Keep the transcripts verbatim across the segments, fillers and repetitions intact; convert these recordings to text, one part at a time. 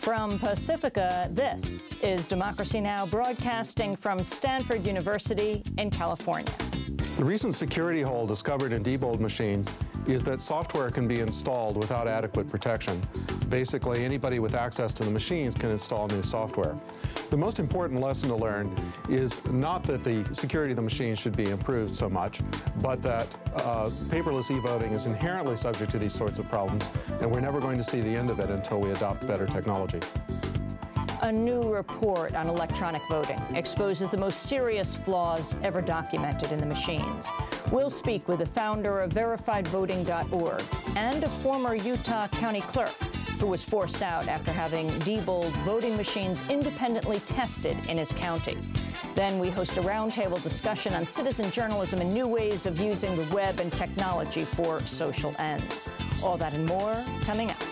From Pacifica, this is Democracy Now!, broadcasting from Stanford University in California. The recent security hole discovered in Diebold machines is that software can be installed without adequate protection. Basically, anybody with access to the machines can install new software. The most important lesson to learn is not that the security of the machines should be improved so much, but that uh, paperless e-voting is inherently subject to these sorts of problems, and we're never going to see the end of it until we adopt better technology. A new report on electronic voting exposes the most serious flaws ever documented in the machines. We'll speak with the founder of verified voting dot org and a former Utah county clerk who was forced out after having Diebold voting machines independently tested in his county. Then we host a roundtable discussion on citizen journalism and new ways of using the web and technology for social ends. All that and more coming up.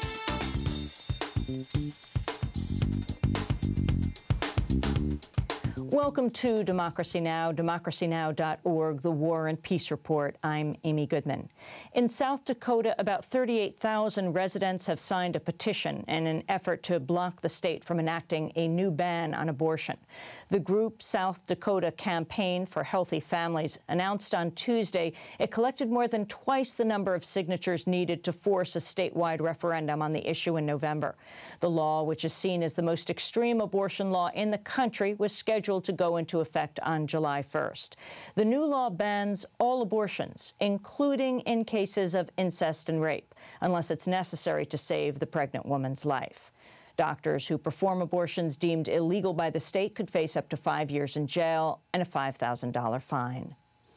Welcome to Democracy Now!, democracy now dot org, the War and Peace Report. I'm Amy Goodman. In South Dakota, about thirty-eight thousand residents have signed a petition in an effort to block the state from enacting a new ban on abortion. The group South Dakota Campaign for Healthy Families announced on Tuesday it collected more than twice the number of signatures needed to force a statewide referendum on the issue in November. The law, which is seen as the most extreme abortion law in the country, was scheduled to go into effect on July first. The new law bans all abortions, including in cases of incest and rape, unless it's necessary to save the pregnant woman's life. Doctors who perform abortions deemed illegal by the state could face up to five years in jail and a five thousand dollar fine.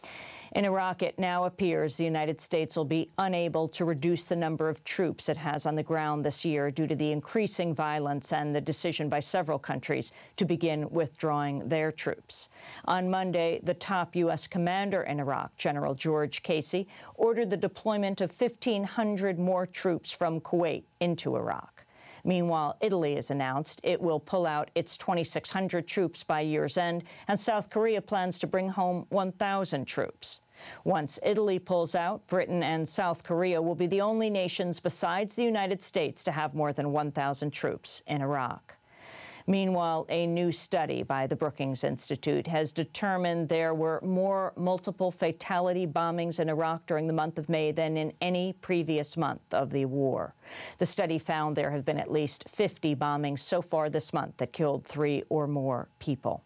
In Iraq, it now appears the United States will be unable to reduce the number of troops it has on the ground this year due to the increasing violence and the decision by several countries to begin withdrawing their troops. On Monday, the top U S commander in Iraq, General George Casey, ordered the deployment of fifteen hundred more troops from Kuwait into Iraq. Meanwhile, Italy has announced it will pull out its twenty-six hundred troops by year's end, and South Korea plans to bring home one thousand troops. Once Italy pulls out, Britain and South Korea will be the only nations besides the United States to have more than one thousand troops in Iraq. Meanwhile, a new study by the Brookings Institute has determined there were more multiple fatality bombings in Iraq during the month of May than in any previous month of the war. The study found there have been at least fifty bombings so far this month that killed three or more people.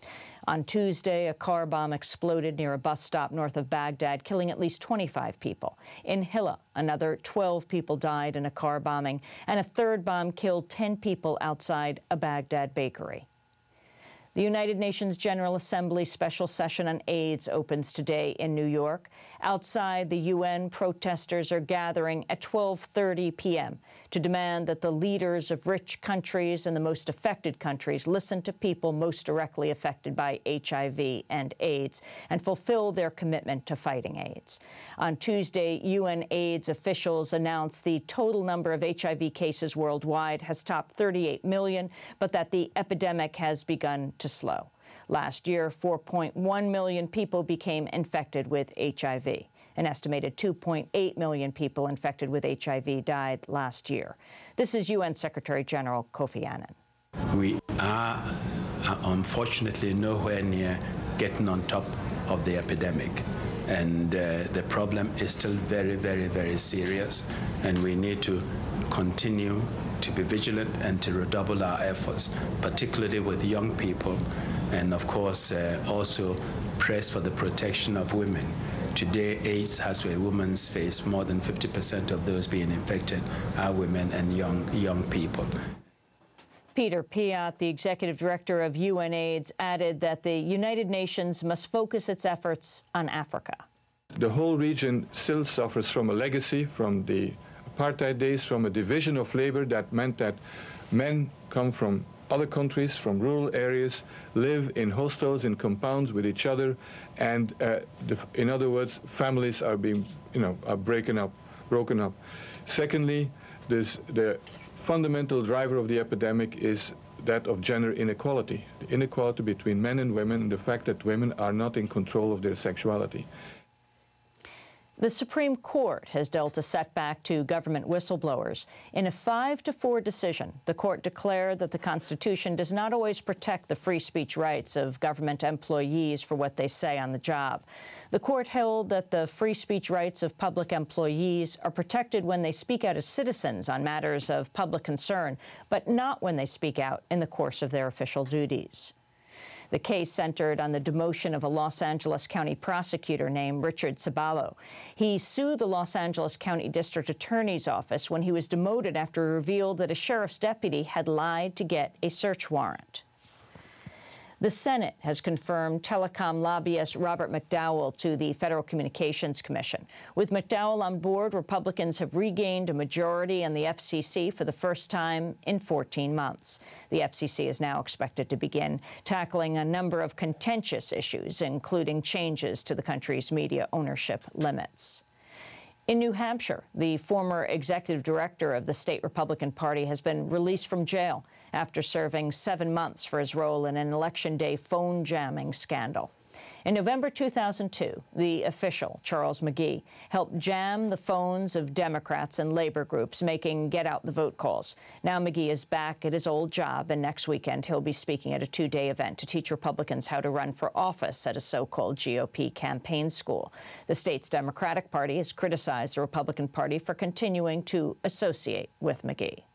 On Tuesday, a car bomb exploded near a bus stop north of Baghdad, killing at least twenty-five people. In Hilla, another twelve people died in a car bombing, and a third bomb killed ten people outside a Baghdad bakery. The United Nations General Assembly special session on AIDS opens today in New York. Outside the U N, protesters are gathering at twelve thirty p m to demand that the leaders of rich countries and the most affected countries listen to people most directly affected by H I V and AIDS and fulfill their commitment to fighting AIDS. On Tuesday, U N AIDS officials announced the total number of H I V cases worldwide has topped thirty-eight million, but that the epidemic has begun to slow. Last year, four point one million people became infected with H I V. An estimated two point eight million people infected with H I V died last year. This is U N Secretary General Kofi Annan. We are uh, unfortunately nowhere near getting on top of the epidemic. And uh, the problem is still very, very, very serious. And we need to continue to be vigilant and to redouble our efforts, particularly with young people, and of course uh, also press for the protection of women. Today, AIDS has to a woman's face. More than fifty percent of those being infected are women and young, young people. Peter Piot, the executive director of U N AIDS, added that the United Nations must focus its efforts on Africa. The whole region still suffers from a legacy from the apartheid days, from a division of labor that meant that men come from other countries, from rural areas, live in hostels, in compounds with each other, and uh, the, in other words, families are being, you know, are breaking up, broken up. Secondly, there's the fundamental driver of the epidemic is that of gender inequality, the inequality between men and women, and the fact that women are not in control of their sexuality. The Supreme Court has dealt a setback to government whistleblowers. In a five to four decision, the court declared that the Constitution does not always protect the free speech rights of government employees for what they say on the job. The court held that the free speech rights of public employees are protected when they speak out as citizens on matters of public concern, but not when they speak out in the course of their official duties. The case centered on the demotion of a Los Angeles County prosecutor named Richard Ceballo. He sued the Los Angeles County District Attorney's Office when he was demoted after it revealed that a sheriff's deputy had lied to get a search warrant. The Senate has confirmed telecom lobbyist Robert McDowell to the Federal Communications Commission. With McDowell on board, Republicans have regained a majority in the F C C for the first time in fourteen months. The F C C is now expected to begin tackling a number of contentious issues, including changes to the country's media ownership limits. In New Hampshire, the former executive director of the state Republican Party has been released from jail after serving seven months for his role in an Election Day phone jamming scandal. In November two thousand two, the official, Charles McGee, helped jam the phones of Democrats and labor groups making get-out-the-vote calls. Now McGee is back at his old job, and next weekend he'll be speaking at a two-day event to teach Republicans how to run for office at a so-called G O P campaign school. The state's Democratic Party has criticized the Republican Party for continuing to associate with McGee.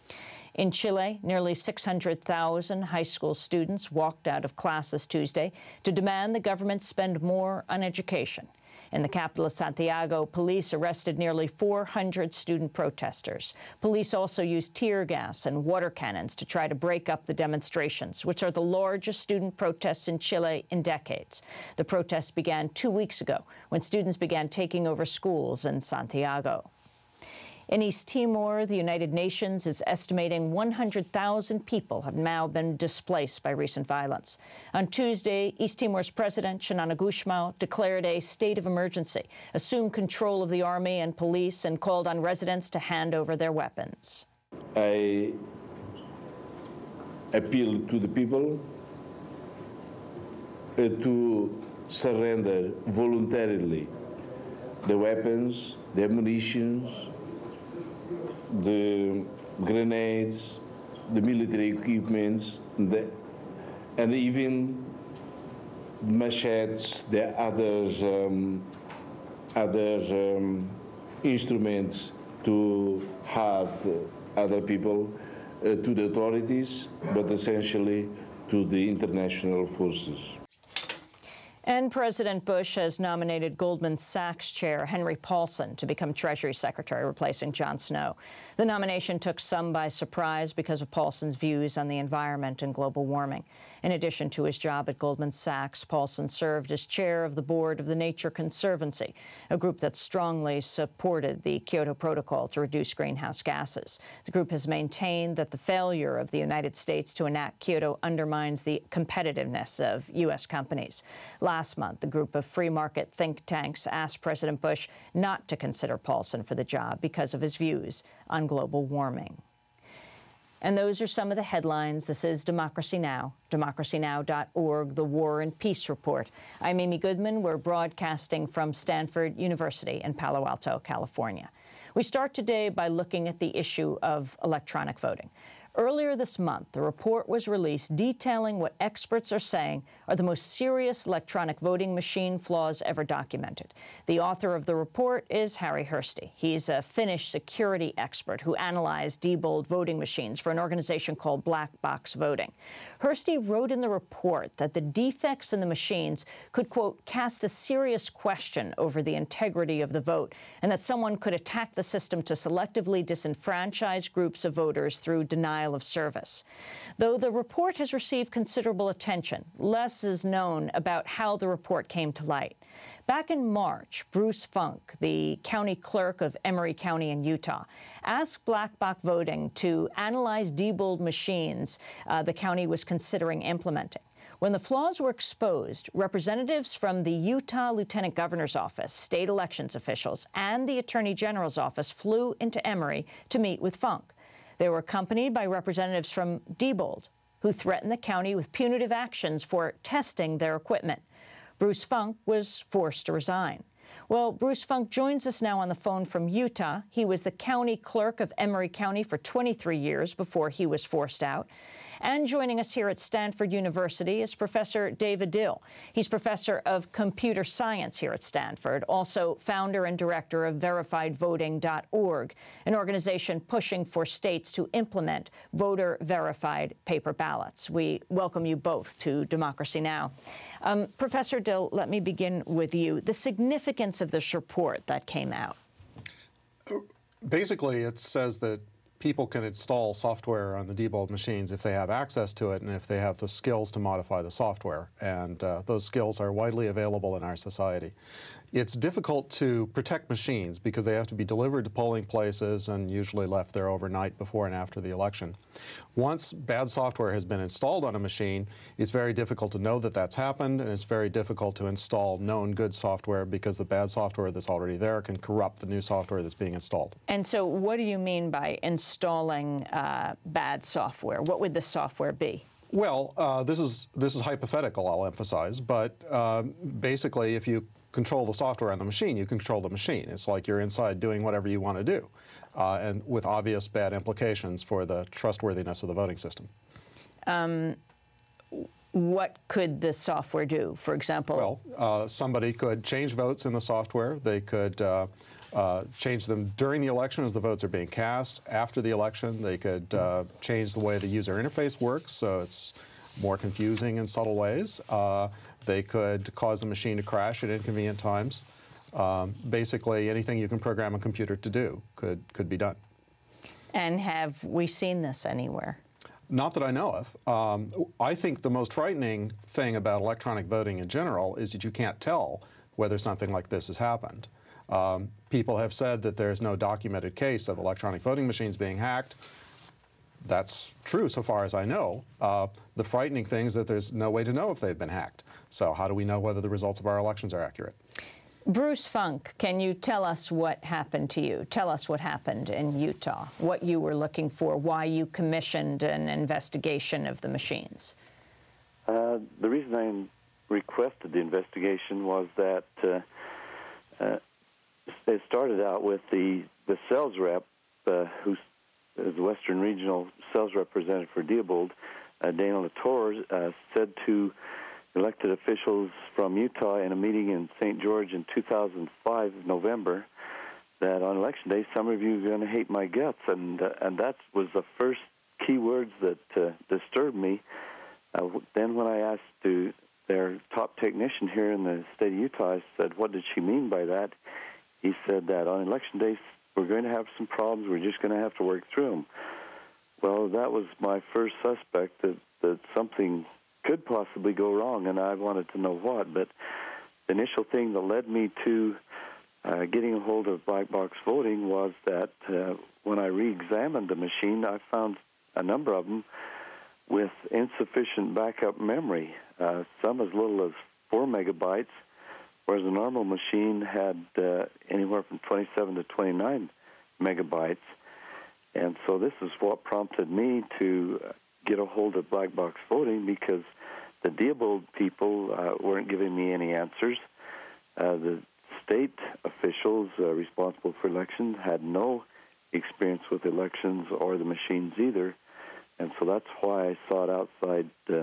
In Chile, nearly six hundred thousand high school students walked out of classes Tuesday to demand the government spend more on education. In the capital of Santiago, police arrested nearly four hundred student protesters. Police also used tear gas and water cannons to try to break up the demonstrations, which are the largest student protests in Chile in decades. The protests began two weeks ago when students began taking over schools in Santiago. In East Timor, the United Nations is estimating one hundred thousand people have now been displaced by recent violence. On Tuesday, East Timor's President, Xanana Gusmão, declared a state of emergency, assumed control of the army and police, and called on residents to hand over their weapons. I appeal to the people uh, to surrender voluntarily the weapons, the ammunition, the grenades, the military equipments, the, and even machetes, the other, um, other um, instruments to hurt other people, uh, to the authorities, but essentially to the international forces. And President Bush has nominated Goldman Sachs chair Henry Paulson to become Treasury Secretary, replacing John Snow. The nomination took some by surprise because of Paulson's views on the environment and global warming. In addition to his job at Goldman Sachs, Paulson served as chair of the board of the Nature Conservancy, a group that strongly supported the Kyoto Protocol to reduce greenhouse gases. The group has maintained that the failure of the United States to enact Kyoto undermines the competitiveness of U S companies. Last month, the group of free market think tanks asked President Bush not to consider Paulson for the job because of his views on global warming. And those are some of the headlines. This is Democracy Now!, democracy now dot org, the War and Peace Report. I'm Amy Goodman. We're broadcasting from Stanford University in Palo Alto, California. We start today by looking at the issue of electronic voting. Earlier this month, a report was released detailing what experts are saying are the most serious electronic voting machine flaws ever documented. The author of the report is Harri Hursti. He's a Finnish security expert who analyzed Diebold voting machines for an organization called Black Box Voting. Hursti wrote in the report that the defects in the machines could, quote, cast a serious question over the integrity of the vote, and that someone could attack the system to selectively disenfranchise groups of voters through denial of service. Though the report has received considerable attention, less is known about how the report came to light. Back in March, Bruce Funk, the county clerk of Emery County in Utah, asked Black Box Voting to analyze Diebold machines uh, the county was considering implementing. When the flaws were exposed, representatives from the Utah Lieutenant Governor's Office, state elections officials, and the Attorney General's office flew into Emery to meet with Funk. They were accompanied by representatives from Diebold, who threatened the county with punitive actions for testing their equipment. Bruce Funk was forced to resign. Well, Bruce Funk joins us now on the phone from Utah. He was the county clerk of Emery County for twenty-three years before he was forced out. And joining us here at Stanford University is Professor David Dill. He's professor of computer science here at Stanford, also founder and director of verified voting dot org, an organization pushing for states to implement voter-verified paper ballots. We welcome you both to Democracy Now! Um, Professor Dill, let me begin with you. The significance of this report that came out. Basically, it says that people can install software on the Diebold machines if they have access to it and if they have the skills to modify the software. And uh, those skills are widely available in our society. It's difficult to protect machines because they have to be delivered to polling places and usually left there overnight before and after the election. Once bad software has been installed on a machine, it's very difficult to know that that's happened, and it's very difficult to install known good software because the bad software that's already there can corrupt the new software that's being installed. And so what do you mean by installing uh, bad software? What would the software be? Well, uh, this is this is hypothetical, I'll emphasize, but uh, basically if you control the software on the machine, you control the machine. It's like you're inside doing whatever you want to do, uh, and with obvious bad implications for the trustworthiness of the voting system. Um, what could the software do, for example? Well, uh, somebody could change votes in the software. They could uh, uh, change them during the election as the votes are being cast. After the election, they could uh, change the way the user interface works, so it's more confusing in subtle ways. Uh, They could cause the machine to crash at inconvenient times. Um, basically, anything you can program a computer to do could, could be done. And have we seen this anywhere? Not that I know of. Um, I think the most frightening thing about electronic voting in general is that you can't tell whether something like this has happened. Um, people have said that there's no documented case of electronic voting machines being hacked. That's true so far as I know. Uh, the frightening thing is that there's no way to know if they've been hacked. So how do we know whether the results of our elections are accurate? Bruce Funk, can you tell us what happened to you? Tell us what happened in Utah, what you were looking for, why you commissioned an investigation of the machines. Uh, the reason I requested the investigation was that uh, uh, it started out with the, the sales rep, uh, who's the Western Regional Sales Representative for Diebold, uh, Dana Latour, uh, said to elected officials from Utah in a meeting in Saint George in two thousand five, November, that on Election Day, some of you are going to hate my guts. And uh, and that was the first key words that uh, disturbed me. Uh, then when I asked to their top technician here in the state of Utah, I said, what did she mean by that? He said that on Election Day, we're going to have some problems. We're just going to have to work through them. Well, that was my first suspect that, that something could possibly go wrong, and I wanted to know what. But the initial thing that led me to uh, getting a hold of black box voting was that uh, when I re-examined the machine, I found a number of them with insufficient backup memory, uh, some as little as four megabytes, whereas a normal machine had uh, anywhere from twenty-seven to twenty-nine megabytes. And so this is what prompted me to get a hold of black box voting, because the Diebold people uh, weren't giving me any answers. Uh, the state officials uh, responsible for elections had no experience with elections or the machines either. And so that's why I sought outside uh,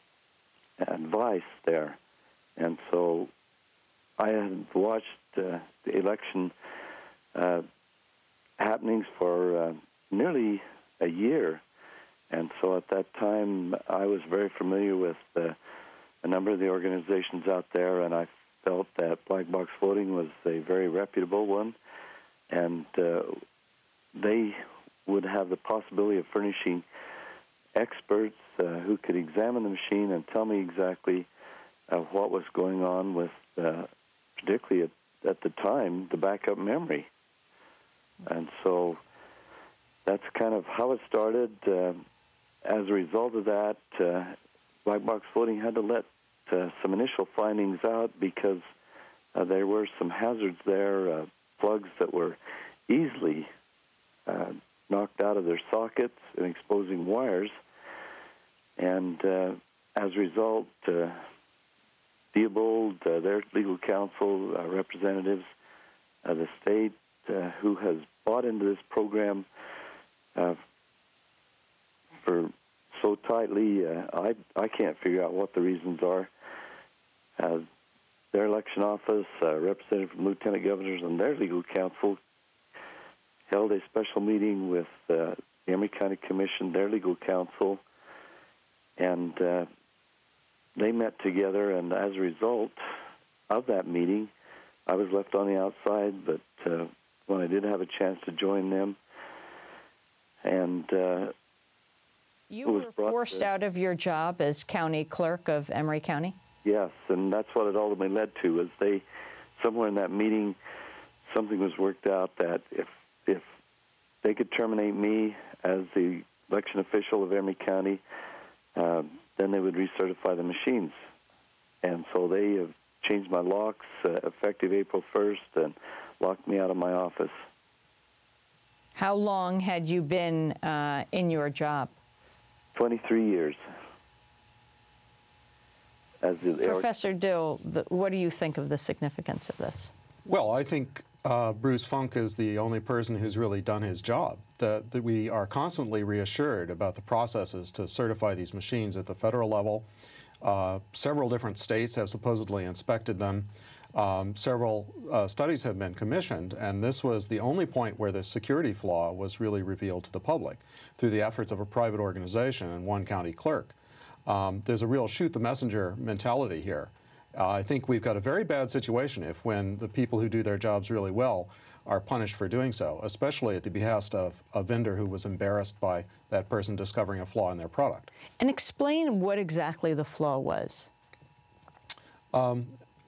advice there. And so I had watched uh, the election uh, happenings for uh, nearly a year. And so at that time, I was very familiar with uh, a number of the organizations out there, and I felt that black box voting was a very reputable one, and uh, they would have the possibility of furnishing experts uh, who could examine the machine and tell me exactly uh, what was going on with, uh, particularly at, at the time, the backup memory. And so that's kind of how it started. Uh, as a result of that, uh, black box voting had to let uh, some initial findings out because uh, there were some hazards there, uh, plugs that were easily uh, knocked out of their sockets and exposing wires. And uh, as a result, uh, Diebold, uh, their legal counsel uh, representatives, uh, the state, uh, who has bought into this program uh, for so tightly. Uh, I I can't figure out what the reasons are. Uh, their election office, uh, representative from lieutenant governors and their legal counsel, held a special meeting with uh, the Emory County Commission, their legal counsel, and uh, they met together. And as a result of that meeting, I was left on the outside, but uh, when I did have a chance to join them, and uh, you were forced to, out of your job as county clerk of Emory County? Yes, and that's what it ultimately led to. Was they, somewhere in that meeting, something was worked out that if if they could terminate me as the election official of Emory County, uh, then they would recertify the machines. And so they have changed my locks uh, effective April first and locked me out of my office. How long had you been uh, in your job? twenty-three years. As the, Professor Dill, the, what do you think of the significance of this? Well, I think uh, Bruce Funk is the only person who's really done his job. That, that we are constantly reassured about the processes to certify these machines at the federal level. Uh, several different states have supposedly inspected them. Um, several uh, studies have been commissioned, and this was the only point where the security flaw was really revealed to the public through the efforts of a private organization and one county clerk. Um, there's a real shoot-the-messenger mentality here. Uh, I think we've got a very bad situation if when the people who do their jobs really well are punished for doing so, especially at the behest of a vendor who was embarrassed by that person discovering a flaw in their product. And explain what exactly the flaw was. Um,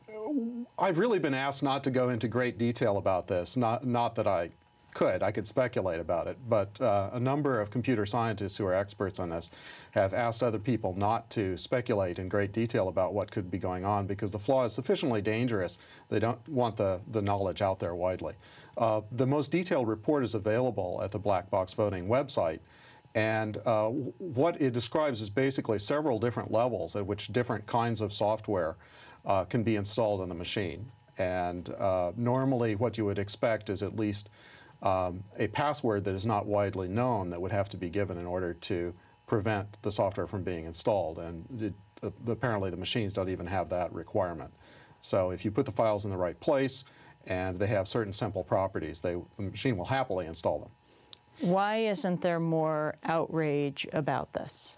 I've really been asked not to go into great detail about this, not, not that I could. I could speculate about it, but uh, a number of computer scientists who are experts on this have asked other people not to speculate in great detail about what could be going on because the flaw is sufficiently dangerous. They don't want the, the knowledge out there widely. Uh, the most detailed report is available at the Black Box Voting website, and uh, what it describes is basically several different levels at which different kinds of software uh, can be installed on the machine. And uh, normally what you would expect is at least Um, a password that is not widely known that would have to be given in order to prevent the software from being installed. And it, uh, apparently the machines don't even have that requirement. So if you put the files in the right place and they have certain simple properties, they, the machine will happily install them. Why isn't there more outrage about this?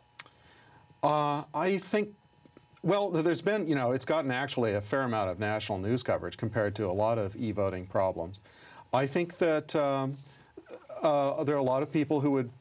Uh, I think, well, there's been, you know, it's gotten actually a fair amount of national news coverage compared to a lot of e-voting problems. I think that um, uh, there are a lot of people who would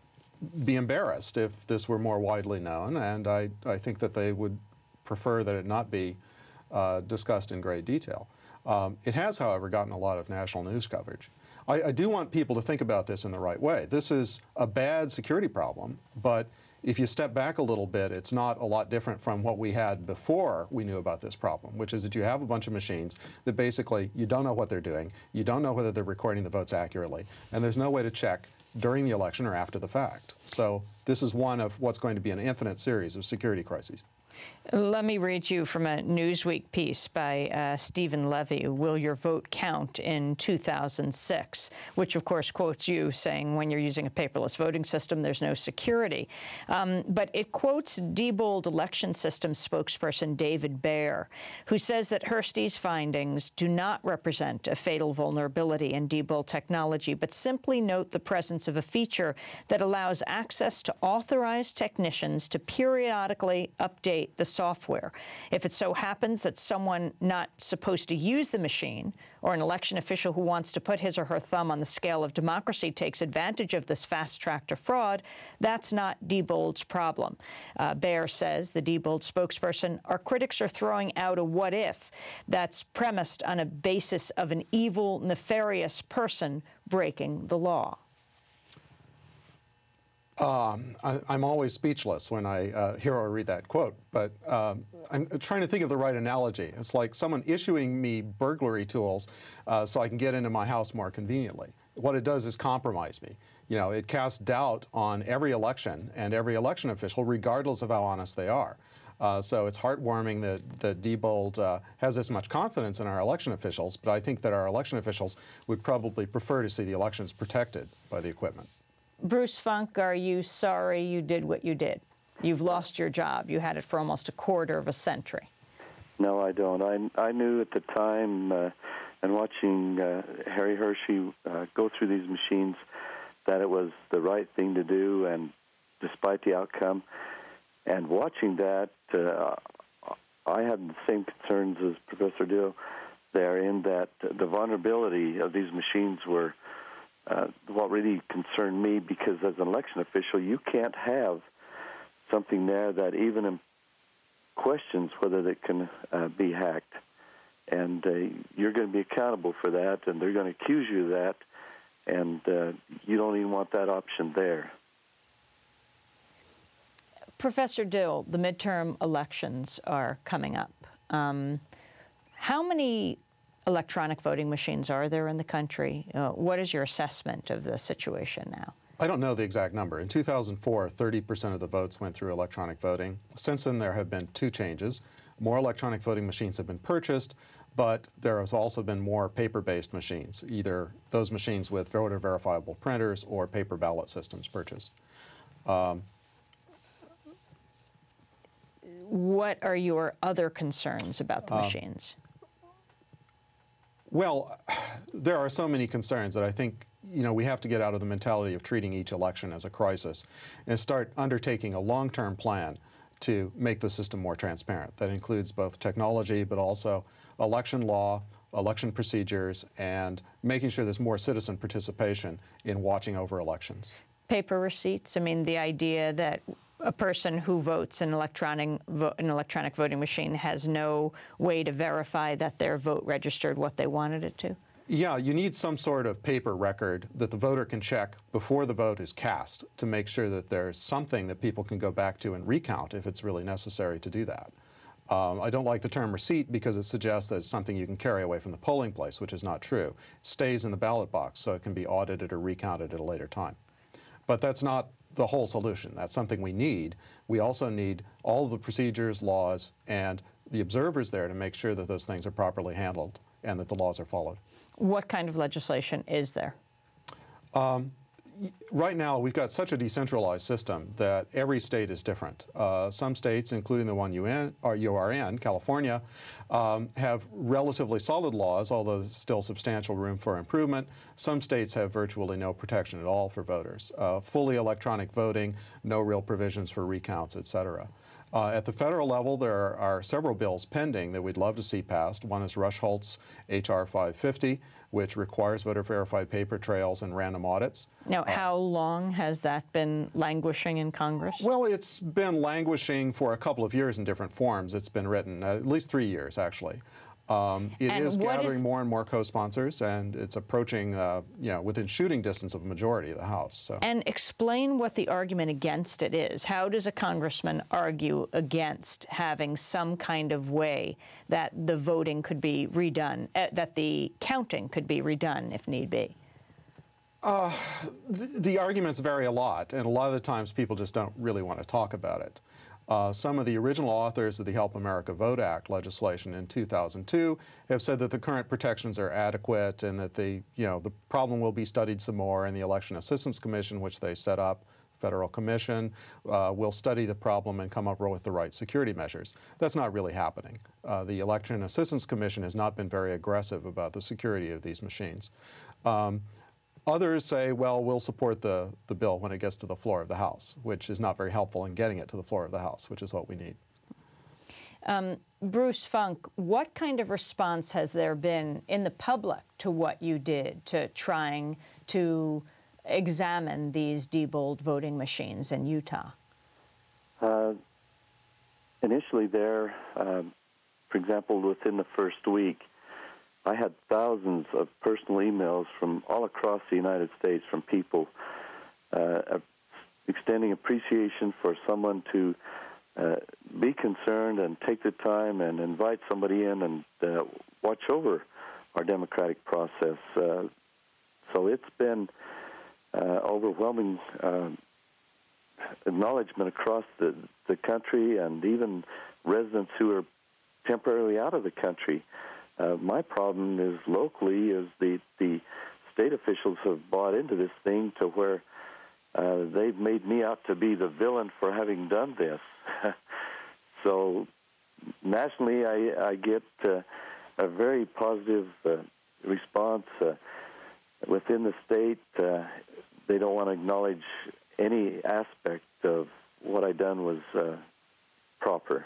be embarrassed if this were more widely known, and I, I think that they would prefer that it not be uh, discussed in great detail. Um, it has, however, gotten a lot of national news coverage. I, I do want people to think about this in the right way. This is a bad security problem, but if you step back a little bit, it's not a lot different from what we had before we knew about this problem, which is that you have a bunch of machines that basically you don't know what they're doing, you don't know whether they're recording the votes accurately, and there's no way to check during the election or after the fact. So this is one of what's going to be an infinite series of security crises. Let me read you from a Newsweek piece by uh, Stephen Levy, Will Your Vote Count in two thousand six, which of course quotes you saying when you're using a paperless voting system, there's no security. Um, but it quotes Diebold election system spokesperson David Baer, who says that Hursty's findings do not represent a fatal vulnerability in Diebold technology, but simply note the presence of a feature that allows access to authorized technicians to periodically update the software. If it so happens that someone not supposed to use the machine or an election official who wants to put his or her thumb on the scale of democracy takes advantage of this fast track to fraud, that's not Diebold's problem. Uh, Baer says, the Diebold spokesperson, our critics are throwing out a what if that's premised on a basis of an evil, nefarious person breaking the law. Um, I, I'm always speechless when I uh, hear or read that quote, but um, I'm trying to think of the right analogy. It's like someone issuing me burglary tools uh, so I can get into my house more conveniently. What it does is compromise me. You know, it casts doubt on every election and every election official, regardless of how honest they are. Uh, so it's heartwarming that, that Diebold uh, has this much confidence in our election officials, but I think that our election officials would probably prefer to see the elections protected by the equipment. Bruce Funk, are you sorry you did what you did? You've lost your job. You had it for almost a quarter of a century. No, I don't. I, I knew at the time, uh, and watching uh, Harry Hershey uh, go through these machines, that it was the right thing to do, and despite the outcome. And watching that, uh, I had the same concerns as Professor Dill there, in that the vulnerability of these machines were uh, what really concerned me, because as an election official, you can't have something there that even in questions whether it can uh, be hacked. And uh, you're going to be accountable for that, and they're going to accuse you of that, and uh, you don't even want that option there. Professor Dill, the midterm elections are coming up. Um, how many electronic voting machines are there in the country? Uh, what is your assessment of the situation now? I don't know the exact number. In two thousand four, thirty percent of the votes went through electronic voting. Since then, there have been two changes. More electronic voting machines have been purchased, but there has also been more paper-based machines, either those machines with voter verifiable printers or paper ballot systems purchased. Um, What are your other concerns about the machines? Um, well, there are so many concerns that I think, you know, we have to get out of the mentality of treating each election as a crisis and start undertaking a long-term plan to make the system more transparent. That includes both technology, but also election law, election procedures, and making sure there's more citizen participation in watching over elections. Paper receipts, I mean, the idea that a person who votes in electronic vo an electronic voting machine has no way to verify that their vote registered what they wanted it to? Yeah, you need some sort of paper record that the voter can check before the vote is cast to make sure that there's something that people can go back to and recount if it's really necessary to do that. Um, I don't like the term receipt because it suggests that it's something you can carry away from the polling place, which is not true. It stays in the ballot box, so it can be audited or recounted at a later time. But that's not the whole solution. That's something we need. We also need all of the procedures, laws, and the observers there to make sure that those things are properly handled and that the laws are followed. What kind of legislation is there? Um, right now, we've got such a decentralized system that every state is different. Uh, some states, including the one you, in, or you are in, California, um, have relatively solid laws, although there's still substantial room for improvement. Some states have virtually no protection at all for voters. Uh, fully electronic voting, no real provisions for recounts, et cetera. Uh, at the federal level, there are, are several bills pending that we'd love to see passed. One is Rush-Holt's H R five fifty, which requires voter-verified paper trails and random audits. Now, how long has that been languishing in Congress? Well, it's been languishing for a couple of years in different forms. It's been written, uh, at least three years, actually. Um, it And is what gathering is- more and more co-sponsors, and it's approaching, uh, you know, within shooting distance of a majority of the House. So. And explain what the argument against it is. How does a congressman argue against having some kind of way that the voting could be redone, uh, that the counting could be redone if need be? Uh, the, the arguments vary a lot, and a lot of the times people just don't really want to talk about it. Uh, some of the original authors of the Help America Vote Act legislation in two thousand two have said that the current protections are adequate and that the, you know, the problem will be studied some more, and the Election Assistance Commission, which they set up, federal commission, uh, will study the problem and come up with the right security measures. That's not really happening. Uh, the Election Assistance Commission has not been very aggressive about the security of these machines. Um, Others say, well, we'll support the, the bill when it gets to the floor of the House, which is not very helpful in getting it to the floor of the House, which is what we need. Um, Bruce Funk, what kind of response has there been in the public to what you did, to trying to examine these Diebold voting machines in Utah? Uh, initially there, um, for example, within the first week, I had thousands of personal emails from all across the United States from people uh, extending appreciation for someone to uh, be concerned and take the time and invite somebody in and uh, watch over our democratic process. Uh, so it's been uh, overwhelming uh, acknowledgement across the, the country and even residents who are temporarily out of the country. Uh, my problem is locally is the, the state officials have bought into this thing to where uh, they've made me out to be the villain for having done this. So nationally, I, I get uh, a very positive uh, response uh, within the state. Uh, they don't want to acknowledge any aspect of what I done was uh, proper.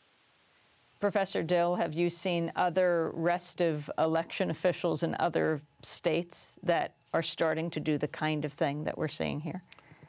Professor Dill, have you seen other restive election officials in other states that are starting to do the kind of thing that we're seeing here?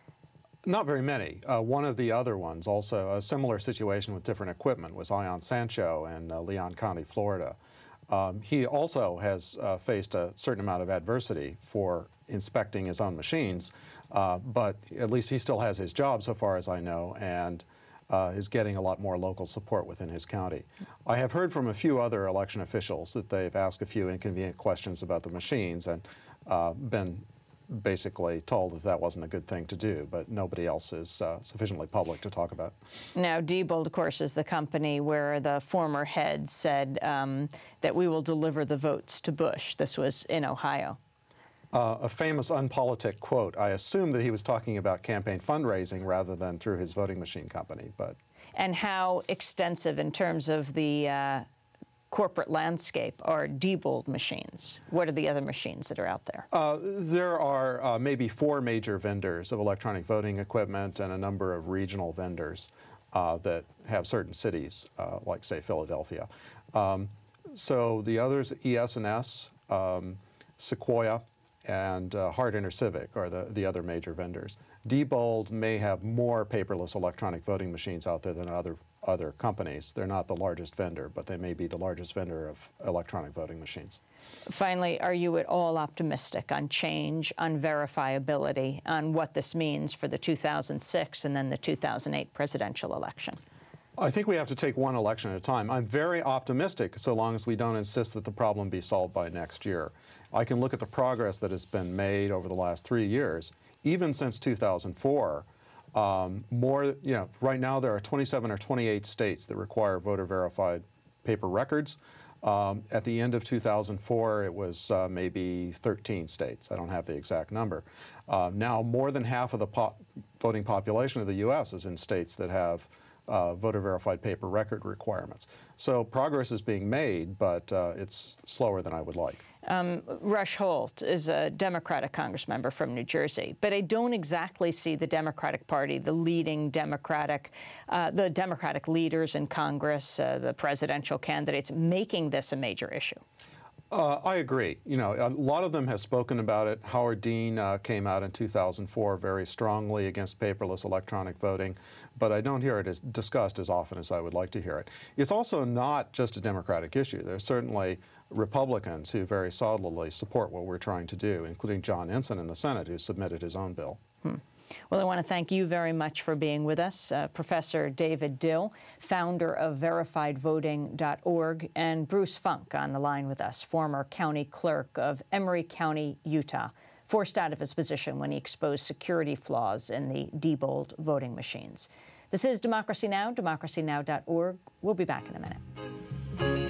Not very many. Uh, one of the other ones, also a similar situation with different equipment, was Ion Sancho in uh, Leon County, Florida. Um, he also has uh, faced a certain amount of adversity for inspecting his own machines, uh, but at least he still has his job, so far as I know, and uh, is getting a lot more local support within his county. I have heard from a few other election officials that they've asked a few inconvenient questions about the machines and uh, been basically told that that wasn't a good thing to do, but nobody else is uh, sufficiently public to talk about. Now, Diebold, of course, is the company where the former head said um, that we will deliver the votes to Bush. This was in Ohio. Uh, a famous unpolitic quote. I assume that he was talking about campaign fundraising rather than through his voting machine company. But and how extensive in terms of the uh, corporate landscape are Diebold machines? What are the other machines that are out there? Uh, there are uh, maybe four major vendors of electronic voting equipment and a number of regional vendors uh, that have certain cities, uh, like, say, Philadelphia. Um, so the others, E S and S, um, Sequoia, and uh, Hart InterCivic are the, the other major vendors. Diebold may have more paperless electronic voting machines out there than other other companies. They're not the largest vendor, but they may be the largest vendor of electronic voting machines. Finally, are you at all optimistic on change, on verifiability, on what this means for the two thousand six and then the two thousand eight presidential election? I think we have to take one election at a time. I'm very optimistic so long as we don't insist that the problem be solved by next year. I can look at the progress that has been made over the last three years, even since two thousand four. Um, more, you know, right now there are twenty-seven or twenty-eight states that require voter-verified paper records. Um, at the end of two thousand four, it was uh, maybe thirteen states. I don't have the exact number. Uh, now more than half of the po- voting population of the U S is in states that have uh, voter-verified paper record requirements. So progress is being made, but uh, it's slower than I would like. Um, Rush Holt is a Democratic congressmember from New Jersey, but I don't exactly see the Democratic Party, the leading Democratic, uh, the Democratic leaders in Congress, uh, the presidential candidates, making this a major issue. Uh, I agree. You know, a lot of them have spoken about it. Howard Dean uh, came out in two thousand four very strongly against paperless electronic voting, but I don't hear it as discussed as often as I would like to hear it. It's also not just a Democratic issue. There's certainly Republicans who very solidly support what we're trying to do, including John Ensign in the Senate, who submitted his own bill. Hmm. Well, I want to thank you very much for being with us, uh, Professor David Dill, founder of verified voting dot org, and Bruce Funk on the line with us, former county clerk of Emery County, Utah, forced out of his position when he exposed security flaws in the Diebold voting machines. This is Democracy Now!, democracy now dot org. We'll be back in a minute.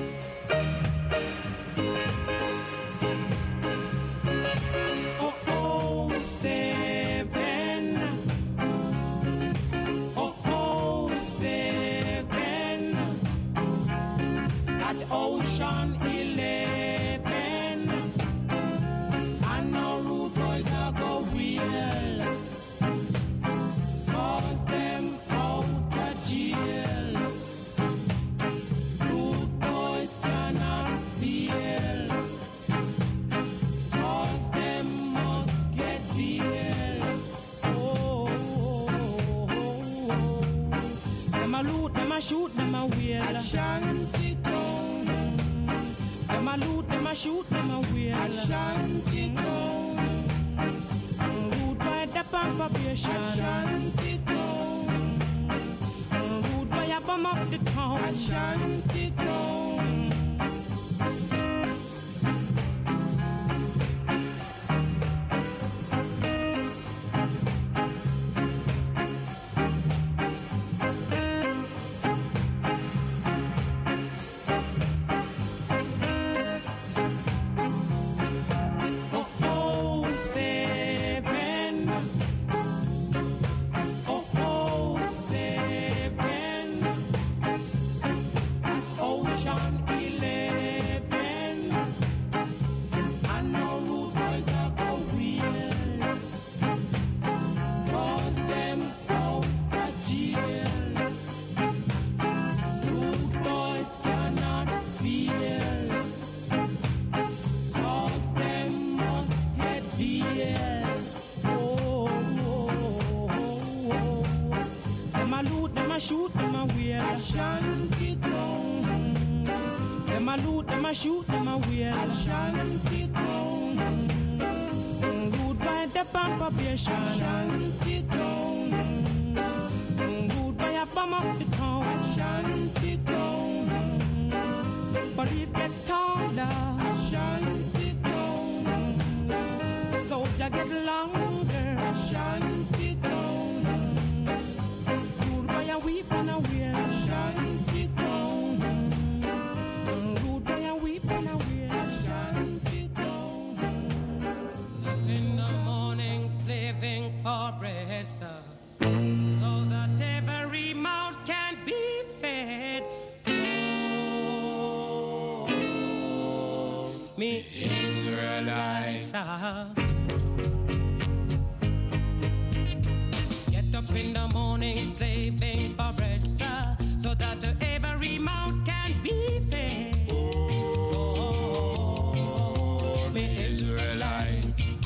Ocean eleven, and no rude boys are go wheel, cause them out of jail. Rude boys cannot deal, cause them must get bail. Oh, oh, oh, oh. Them a loot, them a shoot, them a wheel. Ashanti town. Them a loot, them a shoot, them a wheel. Ashanti town. Rude by the population. Ashanti town. Rude by a bomb up the town. Ashanti town. shoot, them a wear a shanty crown. Them a loot, them a shoot, them a wear a shanty crown. Rude by the probation, shanty crown. Rude by a bomb of the town, shanty crown. Police get taller, shanty crown. Soldier get longer, shanty crown. Rude by a weep and a wear, shanty crown. Rude by a weep and a wear, shanty crown. In the morning slaving for bread, sir, so that every mouth can be fed. Oh, me Israelites, get up in the morning slaving for bread, sir, so that every mouth can be fed. Oh, me Israelite.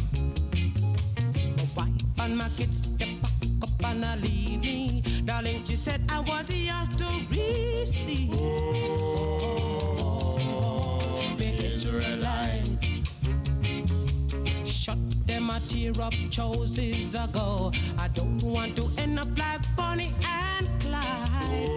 My wife and my kids, they pack up and I leave me. Darling, she said I was yours to receive. Oh, me Israelite. Shut them a tear up choices ago. I don't want to end up like Bonnie and Clyde.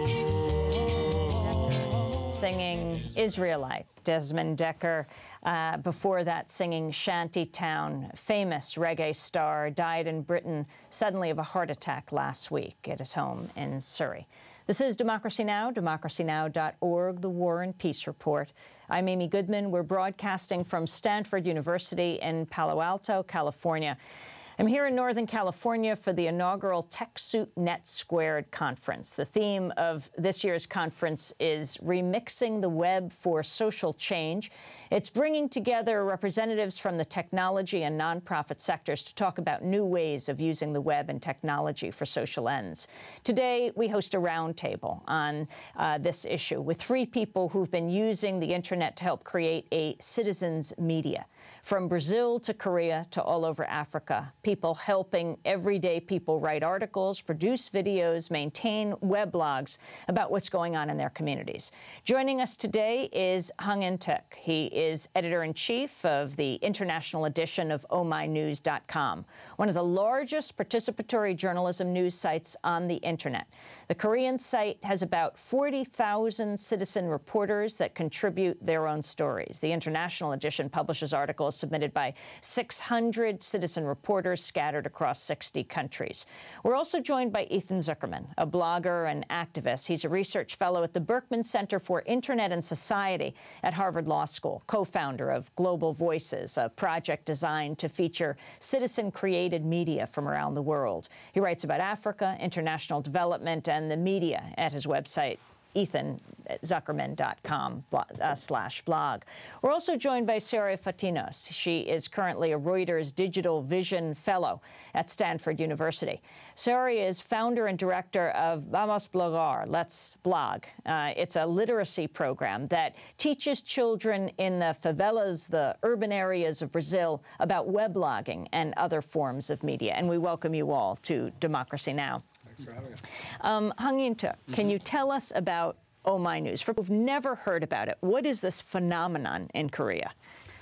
Singing Israelite, Desmond Dekker. Uh, before that, singing Shantytown. Famous reggae star, died in Britain suddenly of a heart attack last week at his home in Surrey. This is Democracy Now!, democracy now dot org, the War and Peace Report. I'm Amy Goodman. We're broadcasting from Stanford University in Palo Alto, California. I'm here in Northern California for the inaugural TechSoup Net Squared conference. The theme of this year's conference is Remixing the Web for Social Change. It's bringing together representatives from the technology and nonprofit sectors to talk about new ways of using the web and technology for social ends. Today, we host a roundtable on uh, this issue with three people who've been using the internet to help create a citizens' media. From Brazil to Korea to all over Africa, people helping everyday people write articles, produce videos, maintain weblogs about what's going on in their communities. Joining us today is Hung In Tuk. He is editor-in-chief of the international edition of oh my news dot com, one of the largest participatory journalism news sites on the internet. The Korean site has about forty thousand citizen reporters that contribute their own stories. The international edition publishes articles submitted by six hundred citizen reporters scattered across sixty countries. We're also joined by Ethan Zuckerman, a blogger and activist. He's a research fellow at the Berkman Center for Internet and Society at Harvard Law School, co-founder of Global Voices, a project designed to feature citizen-created media from around the world. He writes about Africa, international development, and the media at his website, ethan zuckerman dot com uh, slash blog. We're also joined by Sarah Fatinos. She is currently a Reuters Digital Vision Fellow at Stanford University. Sarah is founder and director of Vamos Blogar, Let's Blog. Uh, it's a literacy program that teaches children in the favelas, the urban areas of Brazil, about weblogging and other forms of media. And we welcome you all to Democracy Now! Thanks for having us. Um, Hung In Tuk, can you tell us about Oh My News? For people who've never heard about it, what is this phenomenon in Korea?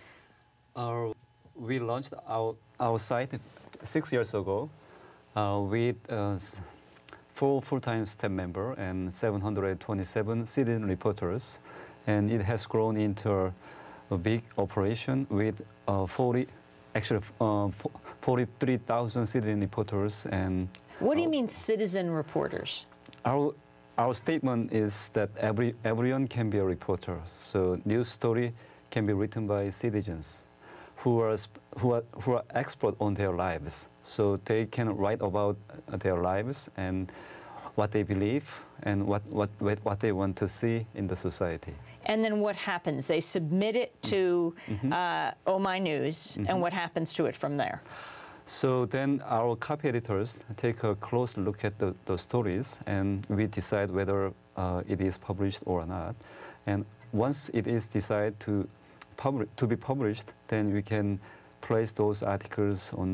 Uh, we launched our, our site six years ago uh, with uh, four full-time staff members and seven hundred twenty-seven citizen reporters. And it has grown into a big operation with uh, forty, actually uh, forty-three thousand citizen reporters. And what do you mean citizen reporters? Our our statement is that every everyone can be a reporter. So news story can be written by citizens who are who are who are expert on their lives. So they can write about their lives and what they believe and what what what they want to see in the society. And then what happens? They submit it to mm-hmm. uh, Oh My News, mm-hmm. and what happens to it from there? So then our copy editors take a close look at the, the stories, and we decide whether uh, it is published or not. And once it is decided to, publi- to be published, then we can place those articles on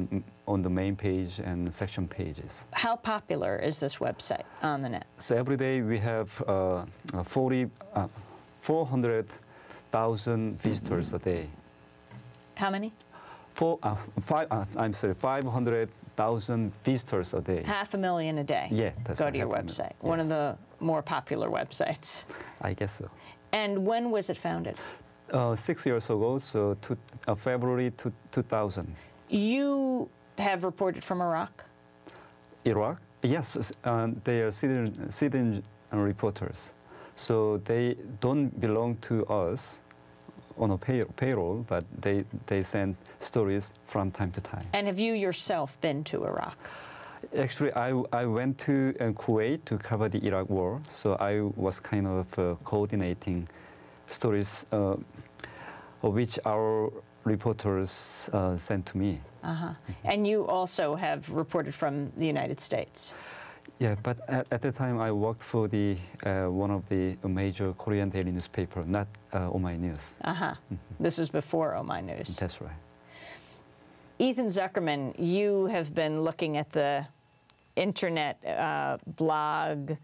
on the main page and section pages. How popular is this website on the net? So every day we have uh, forty, uh, four hundred thousand visitors a day. How many? Four, uh, five, uh, I'm sorry, five hundred thousand visitors a day. Half a million a day. Yeah, that's Go right, to your half a website. million, One of yes. the more popular websites. I guess so. And when was it founded? Uh, six years ago, so two, uh, February two, 2000. You have reported from Iraq? Iraq? Yes, uh, they are citizen, citizen reporters. So they don't belong to us on a pay, payroll, but they, they send stories from time to time. And have you yourself been to Iraq? Actually, I, I went to uh, Kuwait to cover the Iraq war, so I was kind of uh, coordinating stories uh, which our reporters uh, sent to me. Uh-huh. And you also have reported from the United States? Yeah, but at, at the time I worked for the uh, one of the major Korean daily newspaper, not uh, Omai News. Uh-huh. Mm-hmm. This was before Omai News. That's right. Ethan Zuckerman, you have been looking at the internet uh, blog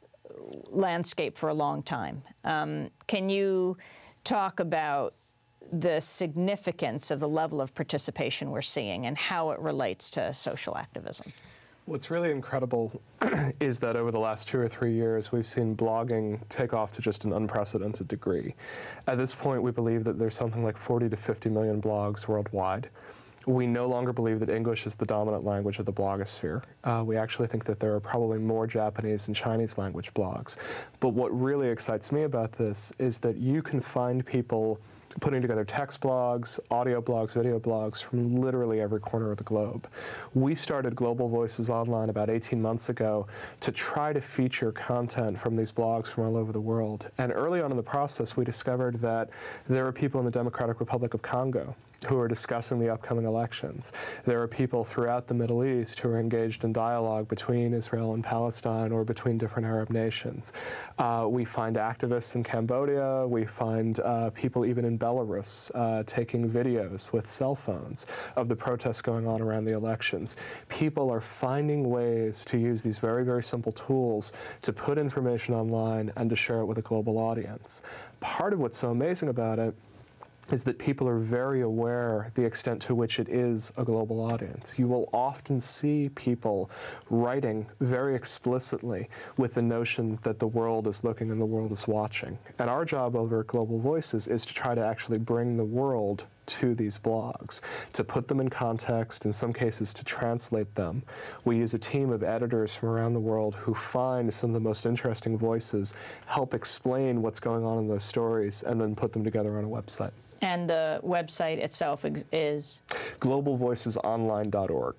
landscape for a long time. Um, can you talk about the significance of the level of participation we're seeing and how it relates to social activism? What's really incredible is that over the last two or three years, we've seen blogging take off to just an unprecedented degree. At this point, we believe that there's something like forty to fifty million blogs worldwide. We no longer believe that English is the dominant language of the blogosphere. Uh, we actually think that there are probably more Japanese and Chinese language blogs. But what really excites me about this is that you can find people putting together text blogs, audio blogs, video blogs from literally every corner of the globe. We started Global Voices Online about eighteen months ago to try to feature content from these blogs from all over the world. And early on in the process, we discovered that there are people in the Democratic Republic of Congo who are discussing the upcoming elections. There are people throughout the Middle East who are engaged in dialogue between Israel and Palestine or between different Arab nations. Uh, we find activists in Cambodia. We find uh, people even in Belarus uh, taking videos with cell phones of the protests going on around the elections. People are finding ways to use these very, very simple tools to put information online and to share it with a global audience. Part of what's so amazing about it is that people are very aware the extent to which it is a global audience. You will often see people writing very explicitly with the notion that the world is looking and the world is watching. And our job over at Global Voices is to try to actually bring the world to these blogs, to put them in context, in some cases to translate them. We use a team of editors from around the world who find some of the most interesting voices, help explain what's going on in those stories, and then put them together on a website. And the website itself is? global voices online dot org.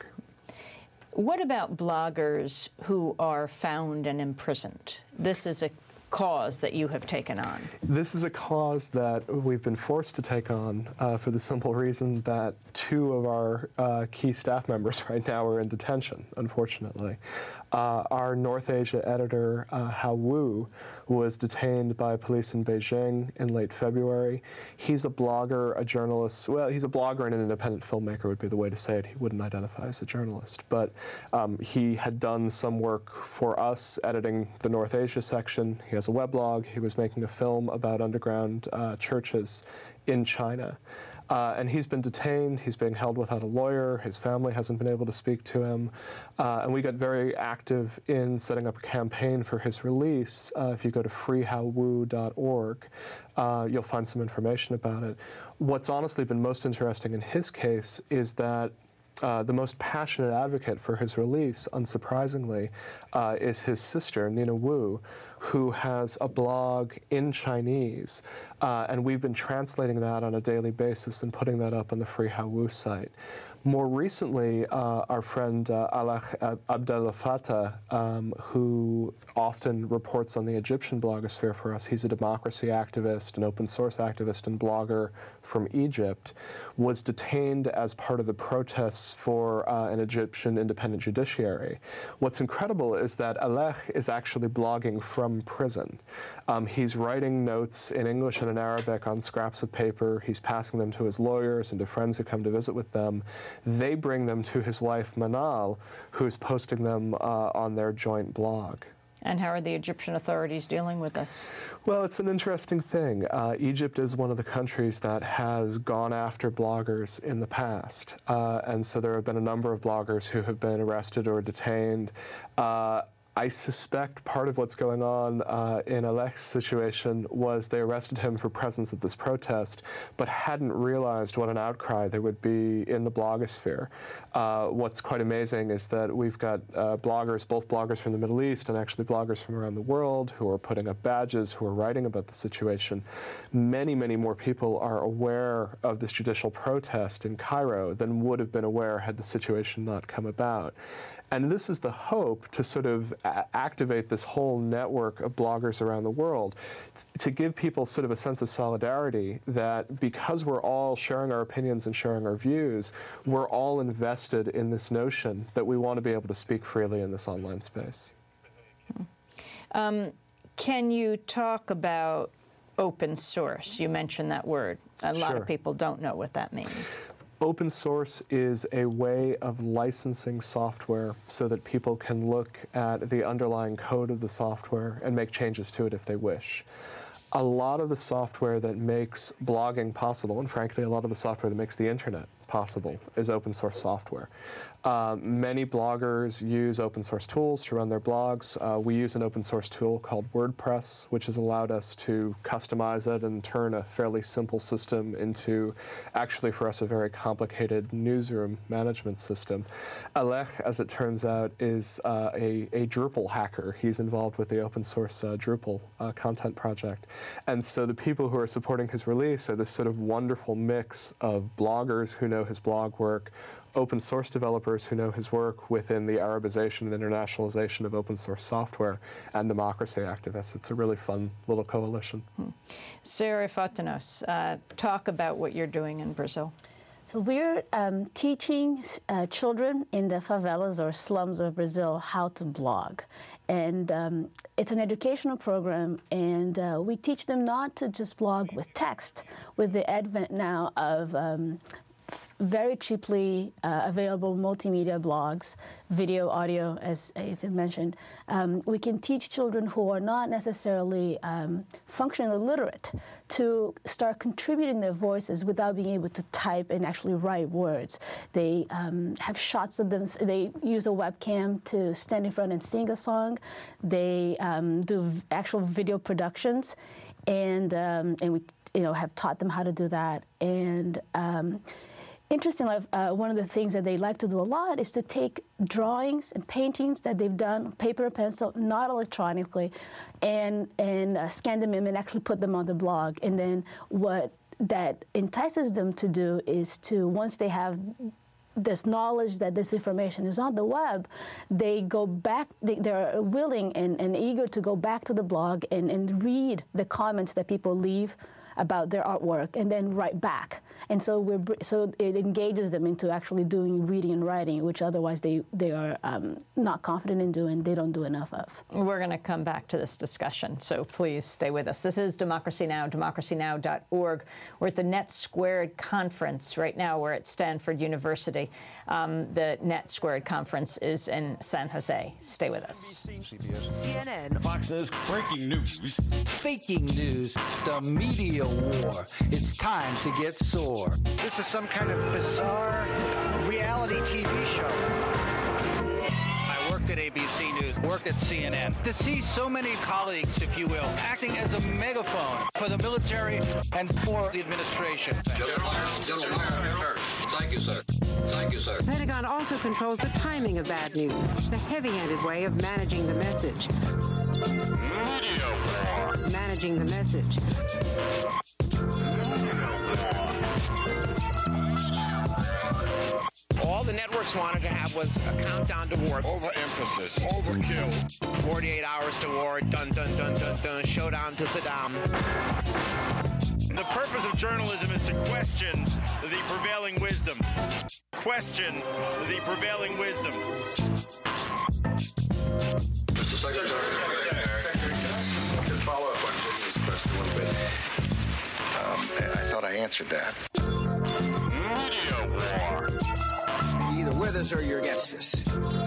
What about bloggers who are found and imprisoned? This is a cause that you have taken on. This is a cause that we've been forced to take on uh, for the simple reason that two of our uh, key staff members right now are in detention, unfortunately. Uh, our North Asia editor, uh, Hao Wu, was detained by police in Beijing in late February. He's a blogger, a journalist. Well, he's a blogger and an independent filmmaker would be the way to say it. He wouldn't identify as a journalist. But um, he had done some work for us editing the North Asia section. He has a weblog. He was making a film about underground uh, churches in China. Uh, and he's been detained. He's being held without a lawyer. His family hasn't been able to speak to him. Uh, and we got very active in setting up a campaign for his release. Uh, if you go to free hao wu dot org, uh, you'll find some information about it. What's honestly been most interesting in his case is that Uh, the most passionate advocate for his release, unsurprisingly, uh, is his sister, Nina Wu, who has a blog in Chinese. Uh, and we've been translating that on a daily basis and putting that up on the Free Hao Wu site. More recently, uh, our friend uh, Alakh Abdel Fattah, um, who often reports on the Egyptian blogosphere for us, he's a democracy activist, an open source activist and blogger from Egypt, was detained as part of the protests for uh, an Egyptian independent judiciary. What's incredible is that Alakh is actually blogging from prison. Um, he's writing notes in English and in Arabic on scraps of paper. He's passing them to his lawyers and to friends who come to visit with them. They bring them to his wife, Manal, who's posting them uh, on their joint blog. And how are the Egyptian authorities dealing with this? Well, it's an interesting thing. Uh, Egypt is one of the countries that has gone after bloggers in the past. Uh, and so there have been a number of bloggers who have been arrested or detained. Uh, I suspect part of what's going on uh, in Alex's situation was they arrested him for presence at this protest, but hadn't realized what an outcry there would be in the blogosphere. Uh, what's quite amazing is that we've got uh, bloggers, both bloggers from the Middle East and actually bloggers from around the world, who are putting up badges, who are writing about the situation. Many, many more people are aware of this judicial protest in Cairo than would have been aware had the situation not come about. And this is the hope to sort of a- activate this whole network of bloggers around the world, t- to give people sort of a sense of solidarity that because we're all sharing our opinions and sharing our views, we're all invested in this notion that we want to be able to speak freely in this online space. Um, can you talk about open source? You mentioned that word. A lot Sure. of people don't know what that means. Open source is a way of licensing software so that people can look at the underlying code of the software and make changes to it if they wish. A lot of the software that makes blogging possible, and frankly a lot of the software that makes the internet possible, is open source software. Uh, many bloggers use open source tools to run their blogs. Uh, we use an open source tool called WordPress, which has allowed us to customize it and turn a fairly simple system into, actually for us, a very complicated newsroom management system. Alec, as it turns out, is uh, a, a Drupal hacker. He's involved with the open source uh, Drupal uh, content project. And so the people who are supporting his release are this sort of wonderful mix of bloggers who know his blog work, open source developers who know his work within the Arabization and internationalization of open source software, and democracy activists. It's a really fun little coalition. Hmm. Sarah Fatanos, uh, talk about what you're doing in Brazil. So we're um, teaching uh, children in the favelas or slums of Brazil how to blog. And um, it's an educational program, and uh, we teach them not to just blog with text. With the advent now of um, very cheaply uh, available multimedia blogs, video, audio, as Ethan mentioned, um, we can teach children who are not necessarily um, functionally literate to start contributing their voices without being able to type and actually write words. They um, have shots of them. They use a webcam to stand in front and sing a song. They um, do actual video productions, and um, and we you know have taught them how to do that. And um, Interestingly, uh, one of the things that they like to do a lot is to take drawings and paintings that they've done, paper and pencil, not electronically, and and uh, scan them in and actually put them on the blog. And then what that entices them to do is to, once they have this knowledge that this information is on the web, they go back, they, they're willing and, and eager to go back to the blog and, and read the comments that people leave about their artwork and then write back. And so we're so it engages them into actually doing reading and writing, which otherwise they, they are um, not confident in doing, they don't do enough of. We're going to come back to this discussion, so please stay with us. This is Democracy Now!, democracy now dot org. We're at the Net Squared Conference right now. We're at Stanford University. Um, the Net Squared Conference is in San Jose. Stay with us. C N N. Fox News. Breaking news. Faking news. The media war. It's time to get sore. This is some kind of bizarre reality T V show. I worked at A B C News, worked at C N N. To see so many colleagues, if you will, acting as a megaphone for the military and for the administration. General, General, General. Thank you, sir. Thank you, sir. The Pentagon also controls the timing of bad news, the heavy-handed way of managing the message. Media war. Managing the message. All the networks wanted to have was a countdown to war. Overemphasis. Overkill. forty-eight hours to war. Dun, dun, dun, dun, dun. Showdown to Saddam. The purpose of journalism is to question the prevailing wisdom. Question the prevailing wisdom. Mister Secretary. Just follow up on Jimmy's question a little bit. Um, I thought I answered that. Media war. with us or you're against us.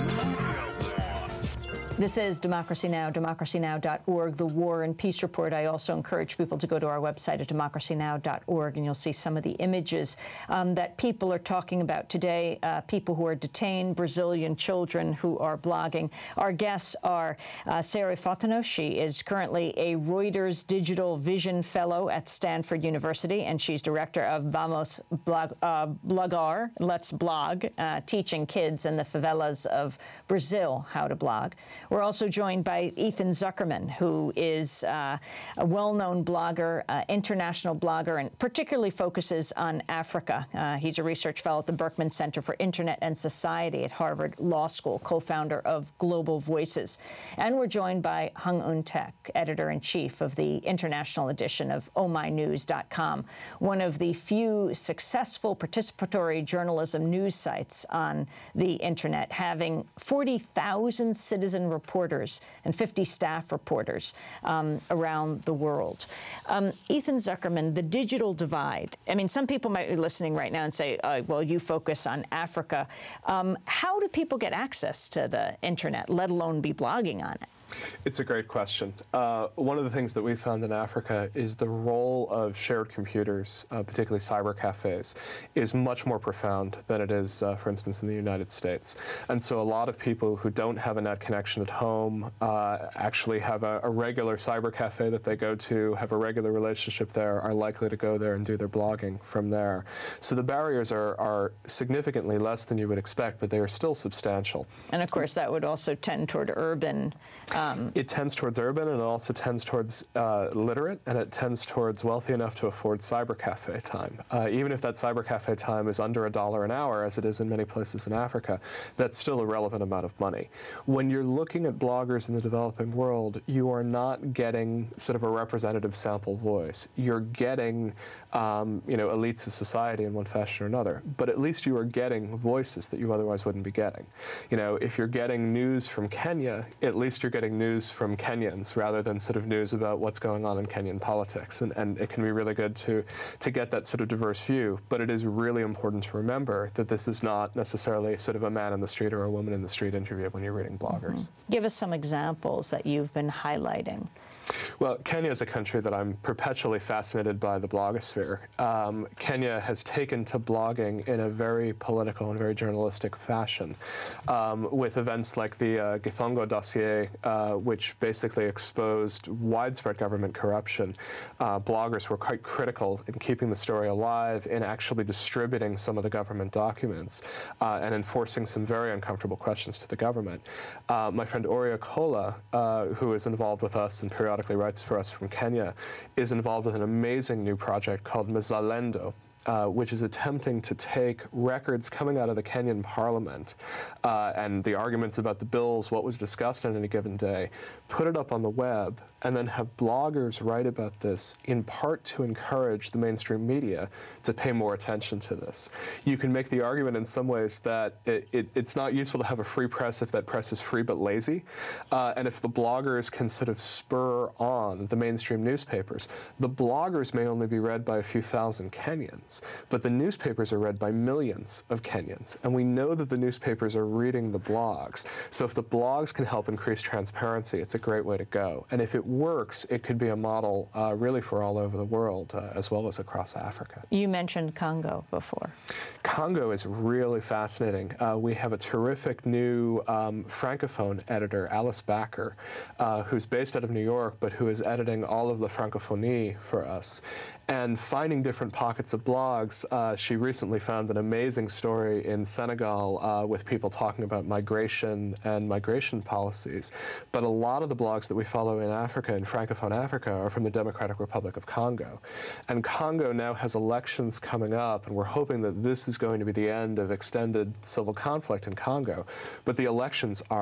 This is Democracy Now!, democracy now dot org, the War and Peace Report. I also encourage people to go to our website at democracy now dot org, and you'll see some of the images um, that people are talking about today, uh, people who are detained, Brazilian children who are blogging. Our guests are uh, Sarah Fotino. She is currently a Reuters Digital Vision Fellow at Stanford University, and she's director of Vamos Blog, uh, Blogar, Let's Blog, uh, teaching kids in the favelas of Brazil how to blog. We're also joined by Ethan Zuckerman, who is uh, a well-known blogger, uh, international blogger, and particularly focuses on Africa. Uh, he's a research fellow at the Berkman Center for Internet and Society at Harvard Law School, co-founder of Global Voices. And we're joined by Hung Un Taek, editor-in-chief of the international edition of oh my news dot com, one of the few successful participatory journalism news sites on the Internet, having forty thousand citizen reporters and fifty staff reporters um, around the world. Um, Ethan Zuckerman, the digital divide. I mean, some people might be listening right now and say, uh, well, you focus on Africa. Um, how do people get access to the Internet, let alone be blogging on it? It's a great question. Uh, one of the things that we found in Africa is the role of shared computers, uh, particularly cyber cafes, is much more profound than it is, uh, for instance, in the United States. And so a lot of people who don't have a net connection at home uh, actually have a, a regular cyber cafe that they go to, have a regular relationship there, are likely to go there and do their blogging from there. So the barriers are, are significantly less than you would expect, but they are still substantial. And of course, that would also tend toward urban Um, it tends towards urban, and it also tends towards uh, literate, and it tends towards wealthy enough to afford cyber cafe time. Uh, even if that cyber cafe time is under a dollar an hour, as it is in many places in Africa, that's still a relevant amount of money. When you're looking at bloggers in the developing world, you are not getting sort of a representative sample voice. You're getting um, you know, elites of society in one fashion or another, but at least you are getting voices that you otherwise wouldn't be getting. You know, if you're getting news from Kenya, at least you're getting news from Kenyans rather than sort of news about what's going on in Kenyan politics. And, and it can be really good to, to get that sort of diverse view, but it is really important to remember that this is not necessarily sort of a man in the street or a woman in the street interview when you're reading bloggers. Mm-hmm. Give us some examples that you've been highlighting. Well, Kenya is a country that I'm perpetually fascinated by the blogosphere. Um, Kenya has taken to blogging in a very political and very journalistic fashion, um, with events like the uh, Githongo dossier, uh, which basically exposed widespread government corruption. Uh, bloggers were quite critical in keeping the story alive, in actually distributing some of the government documents, uh, and enforcing some very uncomfortable questions to the government. Uh, my friend Oria Kola, uh, who is involved with us and periodically writes for us from Kenya, is involved with an amazing new project called Mzalendo, Uh, which is attempting to take records coming out of the Kenyan parliament uh, and the arguments about the bills, what was discussed on any given day, put it up on the web, and then have bloggers write about this, in part to encourage the mainstream media to pay more attention to this. You can make the argument in some ways that it, it, it's not useful to have a free press if that press is free but lazy, uh, and if the bloggers can sort of spur on the mainstream newspapers. The bloggers may only be read by a few thousand Kenyans, but the newspapers are read by millions of Kenyans, and we know that the newspapers are reading the blogs. So if the blogs can help increase transparency, it's a great way to go. And if it works, it could be a model uh, really for all over the world, uh, as well as across Africa. You mentioned Congo before. Congo is really fascinating. Uh, we have a terrific new um, Francophone editor, Alice Backer, uh, who's based out of New York, but who is editing all of the Francophonie for us. And finding different pockets of blogs, uh, she recently found an amazing story in Senegal uh, with people talking about migration and migration policies. But a lot of the blogs that we follow in Africa, in Francophone Africa, are from the Democratic Republic of Congo. And Congo now has elections coming up, and we're hoping that this is going to be the end of extended civil conflict in Congo. But the elections are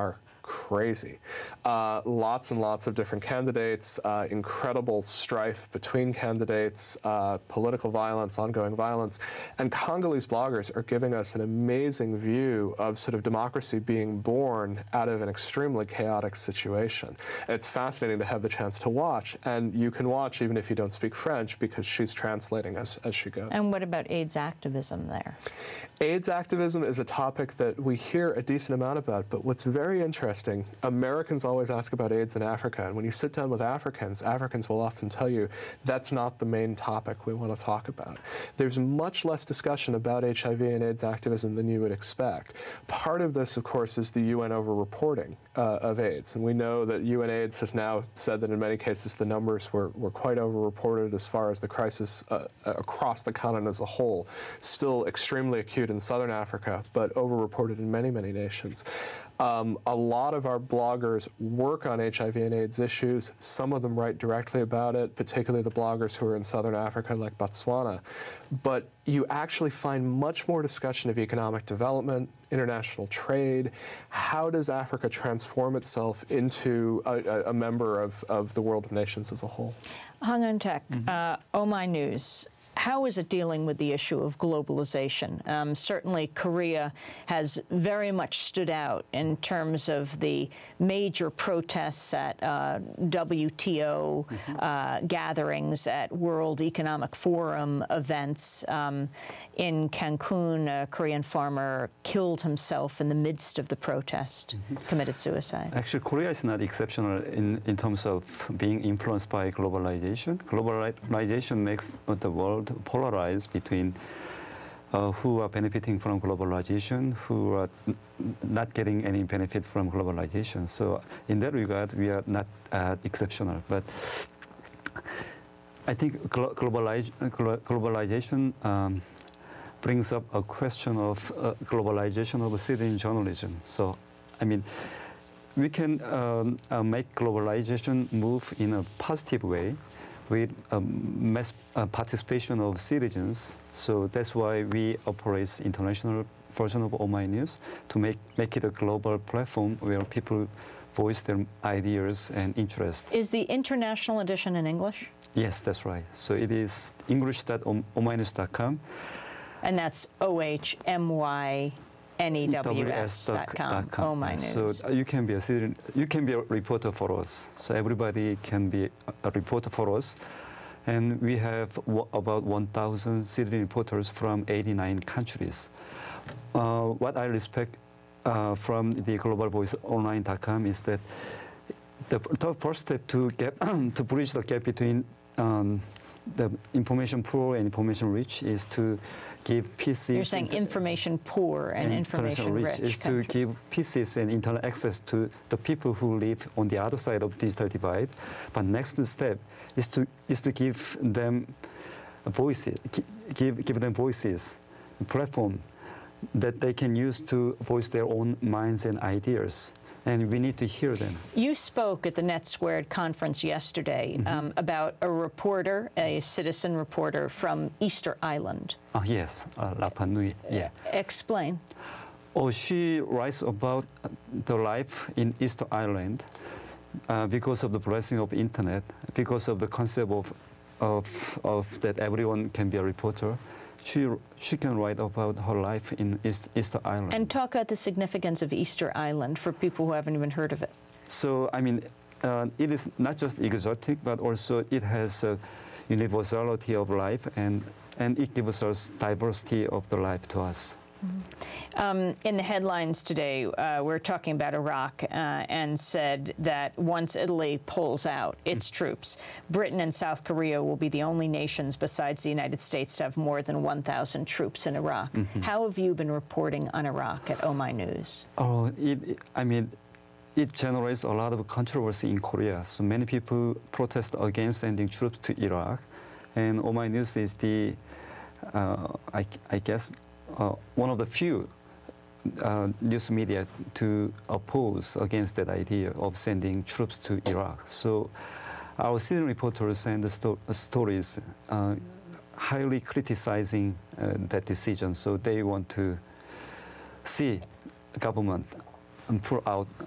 crazy. Uh, lots and lots of different candidates, uh, incredible strife between candidates, uh, political violence, ongoing violence. And Congolese bloggers are giving us an amazing view of sort of democracy being born out of an extremely chaotic situation. It's fascinating to have the chance to watch, and you can watch even if you don't speak French because she's translating as, as she goes. And what about AIDS activism there? AIDS activism is a topic that we hear a decent amount about, but what's very interesting, Americans always ask about AIDS in Africa, and when you sit down with Africans, Africans will often tell you that's not the main topic we want to talk about. There's much less discussion about H I V and AIDS activism than you would expect. Part of this, of course, is the U N over-reporting uh, of AIDS, and we know that UNAIDS has now said that in many cases the numbers were, were quite over-reported as far as the crisis uh, across the continent as a whole. Still extremely acute in southern Africa, but over-reported in many, many nations. Um, a lot of our bloggers work on H I V and AIDS issues. Some of them write directly about it, particularly the bloggers who are in southern Africa, like Botswana. But you actually find much more discussion of economic development, international trade. How does Africa transform itself into a, a member of, of the world of nations as a whole? Hung On Tech, mm-hmm. uh, Oh My News. How is it dealing with the issue of globalization? Um, certainly, Korea has very much stood out in terms of the major protests at uh, W T O mm-hmm. uh, gatherings, at World Economic Forum events. Um, in Cancun, a Korean farmer killed himself in the midst of the protest, mm-hmm. committed suicide. Actually, Korea is not exceptional in, in terms of being influenced by globalization. Globalization makes the world polarized between uh, who are benefiting from globalization, who are n not getting any benefit from globalization. So in that regard, we are not uh, exceptional. But I think glo globaliz glo globalization um, brings up a question of uh, globalization of citizen journalism. So, I mean, we can um, uh, make globalization move in a positive way with um, mass uh, participation of citizens. So that's why we operate international version of Oh My News to make, make it a global platform where people voice their ideas and interests. Is the international edition in English? Yes, that's right. So it is english dot oh my news dot com. And that's O H M Y N E W S dot com. Oh My News. So you can be a citizen, you can be a reporter for us. So everybody can be a reporter for us. And we have w about one thousand citizen reporters from eighty-nine countries. Uh, what I respect uh, from the global voice online dot com is that the, the first step to get to bridge the gap between um, the information poor and information rich is to give pieces. You're saying information poor and, and information rich. Is country. to give pieces and internet access to the people who live on the other side of digital divide. But next step is to is to give them voices, give give them voices, a platform that they can use to voice their own minds and ideas. And we need to hear them. You spoke at the Net Squared conference yesterday mm-hmm. um, about a reporter, a citizen reporter from Easter Island. Oh, yes, uh, Rapa Nui, yeah. Explain. Oh, she writes about the life in Easter Island uh, because of the blessing of internet, because of the concept of, of, of that everyone can be a reporter. She, she can write about her life in East, Easter Island. And talk about the significance of Easter Island for people who haven't even heard of it. So, I mean, uh, it is not just exotic, but also it has a universality of life, and, and it gives us diversity of the life to us. Mm-hmm. um, in the headlines today, uh, we're talking about Iraq uh, and said that once Italy pulls out its mm-hmm. troops, Britain and South Korea will be the only nations besides the United States to have more than one thousand troops in Iraq. Mm-hmm. How have you been reporting on Iraq at Oh My News? Oh, it, it, I mean, it generates a lot of controversy in Korea. So many people protest against sending troops to Iraq. And Oh My News is the, uh, I, I guess, Uh, one of the few uh, news media to oppose against that idea of sending troops to Iraq. So our citizen reporters and the sto stories uh, highly criticizing uh, that decision. So they want to see the government pull out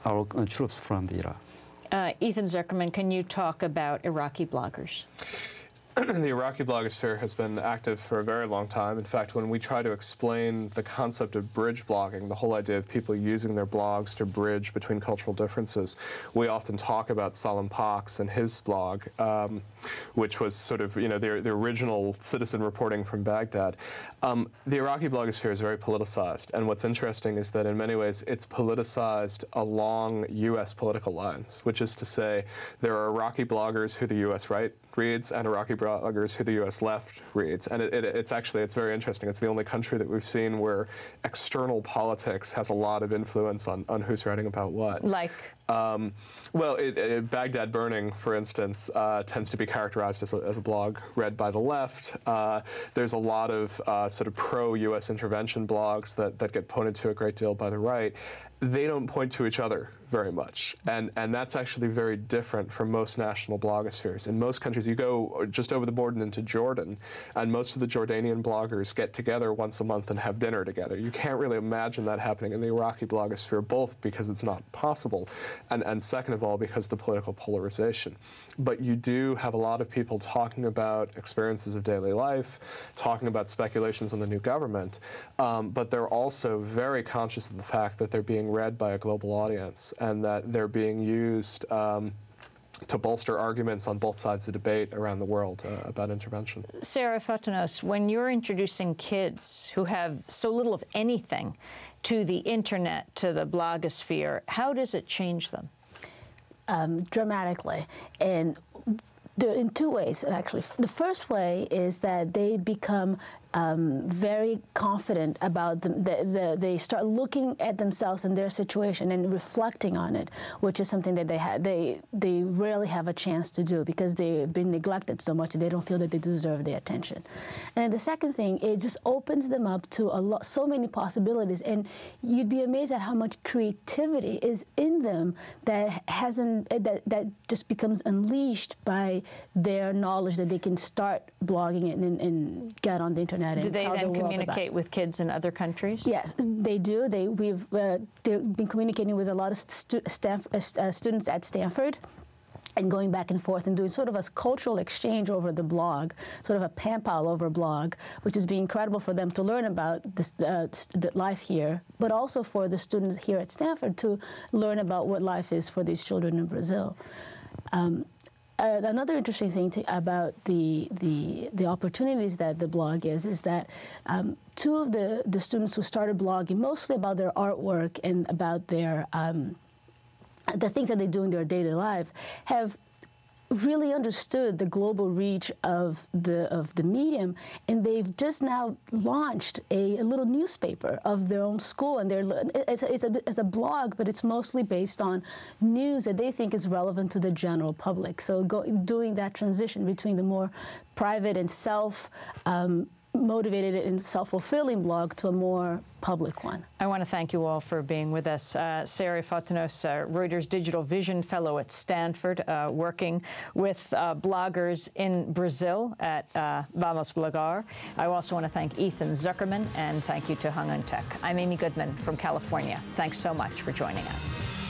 our uh, troops from the Iraq. Uh, Ethan Zuckerman, can you talk about Iraqi bloggers? The Iraqi blogosphere has been active for a very long time. In fact, when we try to explain the concept of bridge blogging, the whole idea of people using their blogs to bridge between cultural differences, we often talk about Salim Pax and his blog, um, which was sort of, you know, the, the original citizen reporting from Baghdad. Um, the Iraqi blogosphere is very politicized, and what's interesting is that in many ways it's politicized along U S political lines, which is to say there are Iraqi bloggers who the U S right reads and Iraqi bloggers who the U S left reads. And it, it, it's actually, it's very interesting. It's the only country that we've seen where external politics has a lot of influence on, on who's writing about what. Like? Um, well, it, it, Baghdad Burning, for instance, uh, tends to be characterized as a, as a blog read by the left. Uh, there's a lot of uh, sort of pro-U S intervention blogs that, that get pointed to a great deal by the right. They don't point to each other very much, and and that's actually very different from most national blogospheres. In most countries, you go just over the border into Jordan, and most of the Jordanian bloggers get together once a month and have dinner together. You can't really imagine that happening in the Iraqi blogosphere, both because it's not possible, and, and second of all, because of the political polarization. But you do have a lot of people talking about experiences of daily life, talking about speculations on the new government, um, but they're also very conscious of the fact that they're being read by a global audience, and that they're being used um, to bolster arguments on both sides of the debate around the world uh, about intervention. Sarah Fotinos, when you're introducing kids who have so little of anything to the internet, to the blogosphere, how does it change them? Um, dramatically. And in two ways, actually. The first way is that they become um, very confident about them. The, the, they start looking at themselves and their situation and reflecting on it, which is something that they ha they they rarely have a chance to do because they've been neglected so much that they don't feel that they deserve the attention. And the second thing, it just opens them up to a lot, so many possibilities, and you'd be amazed at how much creativity is in them that hasn't that that just becomes unleashed by their knowledge that they can start blogging it and, and get on the internet. Do they then communicate with kids in other countries? Yes, they do. They we've uh, been communicating with a lot of stu uh, students at Stanford, and going back and forth and doing sort of a cultural exchange over the blog, sort of a pen pal over blog, which has been incredible for them to learn about this, uh, the life here, but also for the students here at Stanford to learn about what life is for these children in Brazil. Um, Uh, another interesting thing to, about the, the the opportunities that the blog is is that um, two of the the students who started blogging mostly about their artwork and about their um, the things that they do in their daily life have really understood the global reach of the of the medium, and they've just now launched a, a little newspaper of their own school, and they're it's a, it's, a, it's a blog, but it's mostly based on news that they think is relevant to the general public. So go, doing that transition between the more private and self um, motivated and self-fulfilling blog to a more public one. I want to thank you all for being with us. Uh, Sarah Fotinos, uh, Reuters Digital Vision Fellow at Stanford, uh, working with uh, bloggers in Brazil at uh, Vamos Blogar. I also want to thank Ethan Zuckerman, and thank you to Hung Un Tech. I'm Amy Goodman from California. Thanks so much for joining us.